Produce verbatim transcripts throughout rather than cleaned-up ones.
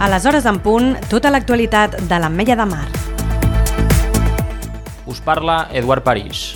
A les hores en punt, tota l'actualitat de l'Ametlla de Mar. Us parla Eduard París.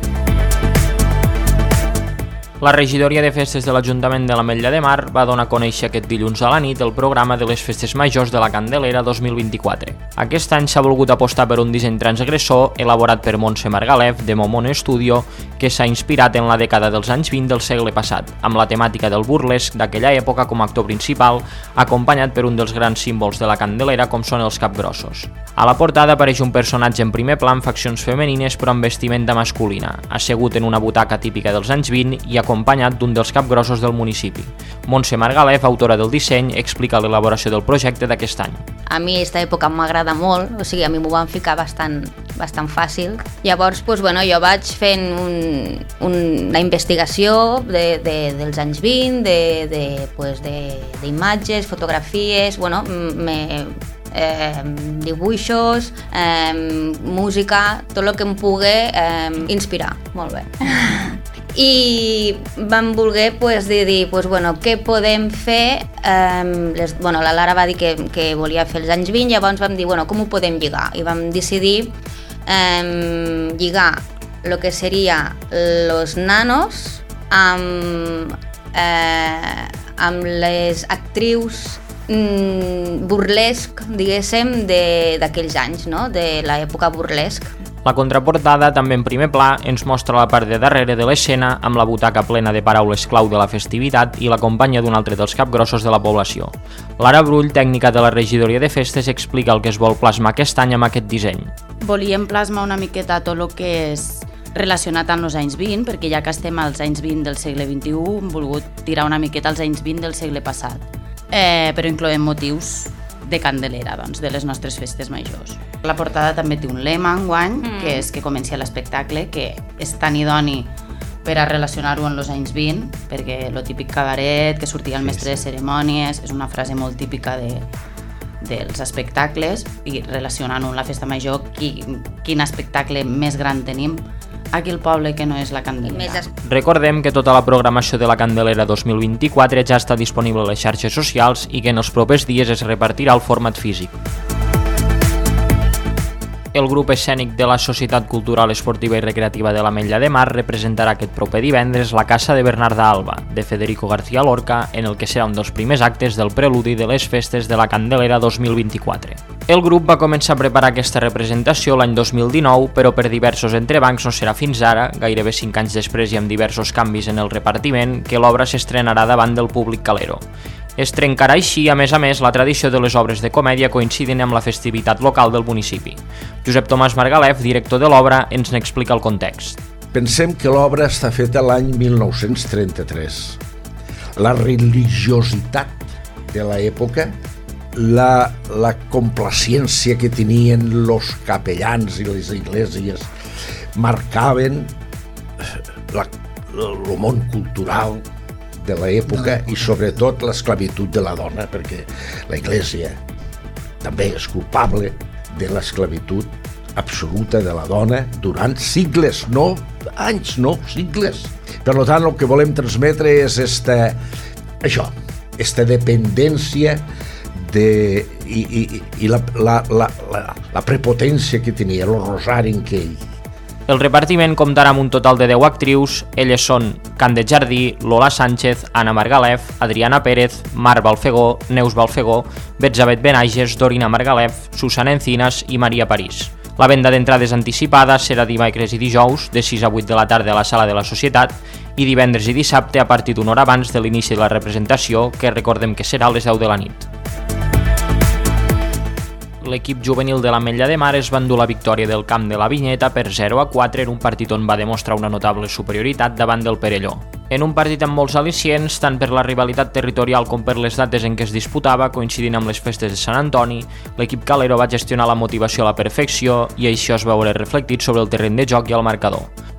La regidoria de festes de l'Ajuntament de l'Ametlla de Mar va donar a conèixer aquest dilluns a la nit el programa de les festes majors de la Candelera dos mil vint-i-quatre. Aquest any s'ha volgut apostar per un disseny transgressor elaborat per Montse Margalef de Momone Studio, que s'ha inspirat en la dècada dels anys vint del segle passat, amb la temàtica del burlesc d'aquella època com a actor principal, acompanyat per un dels grans símbols de la Candelera com són els capgrossos. A la portada apareix un personatge en primer pla amb faccions femenines però amb vestimenta masculina, assegut en una butaca típica dels anys vint i acompanyat d'un dels capgrossos del municipi. Montse Margalef, autora del disseny, explica l'elaboració del projecte d'aquest any. A mi aquesta època m'agrada molt, o sigui, a mi m'ho van ficar bastant, bastant fàcil. Llavors, doncs, bueno, jo vaig fent un, un, una investigació de, de, dels anys vint, de, de, pues, de, d'imatges, fotografies, bueno, me, eh, dibuixos, eh, música, tot el que em pugui eh, inspirar. Molt bé. I vam voler pues, dir, dir pues, bueno, què podem fer. Eh, les, bueno, la Lara va dir que, que volia fer els anys vint, llavors vam dir, bueno, com ho podem lligar? I vam decidir eh, lligar el que seria los nanos amb, eh, amb les actrius mm, burlesc, diguéssim, d'aquells anys, no? De l'època burlesc. La contraportada, també en primer pla, ens mostra la part de darrere de l'escena amb la butaca plena de paraules clau de la festivitat i la companya d'un altre dels capgrossos de la població. Lara Brull, tècnica de la regidoria de festes, explica el que es vol plasmar aquest any amb aquest disseny. Volíem plasmar una miqueta tot el que és relacionat amb els anys vint, perquè ja que estem als anys vint del segle vint-i-u, hem volgut tirar una miqueta als anys vint del segle passat, eh, però incloem motius de Candelera, doncs, de les nostres festes majors. La portada també té un lema enguany, mm. que és que comenci l'espectacle, que és tan idoni per a relacionar-ho amb els anys vint, perquè lo típic cabaret, que sortia el mestre de cerimònies, és una frase molt típica de, dels espectacles, i relacionant-ho amb la festa major, qui, quin espectacle més gran tenim aquí al poble que no és la Candelera. Recordem que tota la programació de la Candelera dos mil vint-i-quatre ja està disponible a les xarxes socials i que en els propers dies es repartirà el format físic. El grup escènic de la Societat Cultural Esportiva i Recreativa de l'Ametlla de Mar representarà aquest proper divendres la Casa de Bernarda Alba, de Federico García Lorca, en el que serà un dels primers actes del preludi de les festes de la Candelera dos mil vint-i-quatre. El grup va començar a preparar aquesta representació l'any dos mil dinou, però per diversos entrebancs no serà fins ara, gairebé cinc anys després i amb diversos canvis en el repartiment, que l'obra s'estrenarà davant del públic calero. Es trencarà així, a més a més, la tradició de les obres de comèdia coincidint amb la festivitat local del municipi. Josep Tomàs Margalef, director de l'obra, ens n'explica el context. Pensem que l'obra està feta l'any mil nou-cents trenta-tres. La religiositat de l'època, la, la complaciència que tenien els capellans i les esglésies, marcaven la, el món cultural de l'època i sobretot l'esclavitud de la dona, perquè l'Església també és culpable de l'esclavitud absoluta de la dona durant sigles, no anys, no segles. Per tant, el que volem transmetre és esta, això, esta dependència de, i, i, i la, la, la, la, la prepotència que tenia, el rosari en què ell. El repartiment comptarà amb un total de deu actrius. Elles són Candet Jardí, Lola Sánchez, Anna Margalef, Adriana Pérez, Mar Balfegó, Neus Balfegó, Betzabet Benages, Dorina Margalef, Susana Encinas i Maria París. La venda d'entrades anticipada serà dimecres i dijous, de sis a vuit de la tarda a la sala de la Societat, i divendres i dissabte a partir d'una hora abans de l'inici de la representació, que recordem que serà a les deu de la nit. L'equip juvenil de l'Ametlla de Mar es va endur la victòria del camp de la Vinyeta per zero a quatre en un partit on va demostrar una notable superioritat davant del Perelló. En un partit amb molts al·licients, tant per la rivalitat territorial com per les dates en què es disputava, coincidint amb les festes de Sant Antoni, l'equip calero va gestionar la motivació a la perfecció i això es va veure reflectit sobre el terreny de joc i al marcador.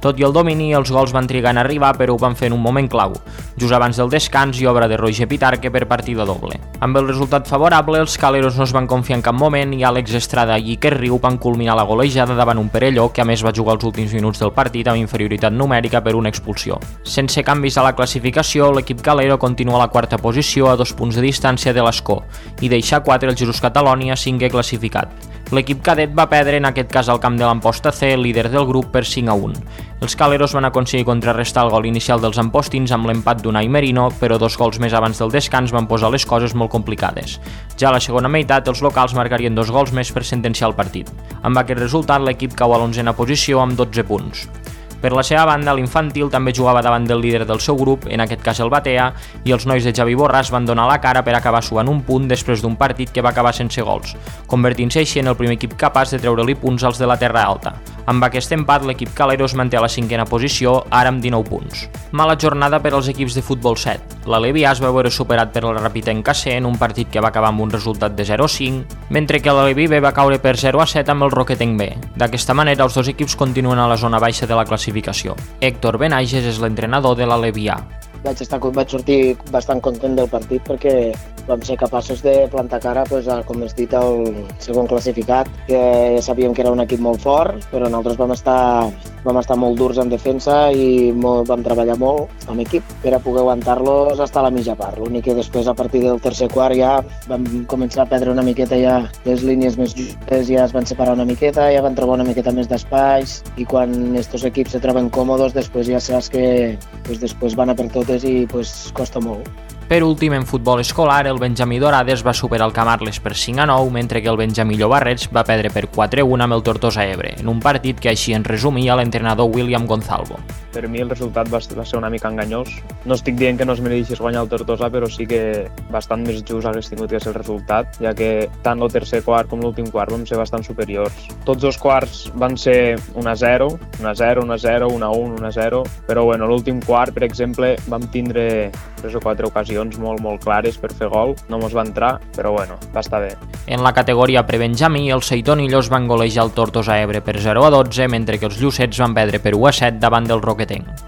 Tot i el domini, els gols van trigar en arribar, però ho van fer en un moment clau, just abans del descans i obra de Roger Pitarque per partida doble. Amb el resultat favorable, els caleros no es van confiar en cap moment i Àlex Estrada i Iker Riu van culminar la golejada davant un Perelló que a més va jugar els últims minuts del partit amb inferioritat numèrica per una expulsió. Sense canvis a la classificació, l'equip calero continua a la quarta posició a dos punts de distància de l'Escó i deixa quatre el Jesús Catalònia, cinquè classificat. L'equip cadet va perdre en aquest cas al camp de l'Amposta C, líder del grup, per cinc a un. Els caleros van aconseguir contrarrestar el gol inicial dels ampostins amb l'empat d'Unai Merino, però dos gols més abans del descans van posar les coses molt complicades. Ja a la segona meitat, els locals marcarien dos gols més per sentenciar el partit. Amb aquest resultat, l'equip cau a l'onzena posició amb dotze punts. Per la seva banda, l'infantil també jugava davant del líder del seu grup, en aquest cas el Batea, i els nois de Javi Borràs van donar la cara per acabar suant un punt després d'un partit que va acabar sense gols, convertint-se així en el primer equip capaç de treure-li punts als de la Terra Alta. Amb aquest empat, l'equip calero es manté a la cinquena posició, ara amb dinou punts. Mala jornada per als equips de futbol set. L'Alevià es va veure superat per la Rapitenca C en un partit que va acabar amb un resultat de zero a cinc, mentre que l'Aleví B va caure per zero a set amb el Roquetenc B. D'aquesta manera, els dos equips continuen a la zona baixa de la classificació. Héctor Benages és l'entrenador de l'Alevià. Vaig, estar, vaig sortir bastant content del partit perquè vam ser capaços de plantar cara, pues, a, com has dit, al segon classificat, que sabíem que era un equip molt fort, però nosaltres vam estar, vam estar molt durs en defensa i molt, vam treballar molt amb equip per a poder aguantar-los fins a la mitja part. L'únic que després, a partir del tercer quart, ja vam començar a perdre una miqueta ja les línies més justes, ja es van separar una miqueta, ja van trobar una miqueta més d'espais i quan estos equips se troben còmodes, després ja saps que pues, després van a per totes i pues, costa molt. Per últim, en futbol escolar, el Benjamí Dorades va superar el Camarles per cinc a nou, mentre que el Benjamí Llobarrets va perdre per quatre a un amb el Tortosa Ebre, en un partit que així en resumia l'entrenador William Gonzalvo. Per mi el resultat va ser una mica enganyós. No estic dient que no es mereixis guanyar el Tortosa, però sí que bastant més just hagués tingut que ser el resultat, ja que tant el tercer quart com l'últim quart vam ser bastant superiors. Tots els quarts van ser un a zero, un a zero, un a zero, un a un, un a zero, però bueno, l'últim quart, per exemple, vam tindre tres o quatre ocasions molt, molt clares per fer gol. No mos va entrar, però bueno, va estar bé. En la categoria prebenjamí, els Seitonillos van golejar el Tortosa Ebre per zero a dotze, mentre que els Llucets van perdre per u a set davant del Roquetenc.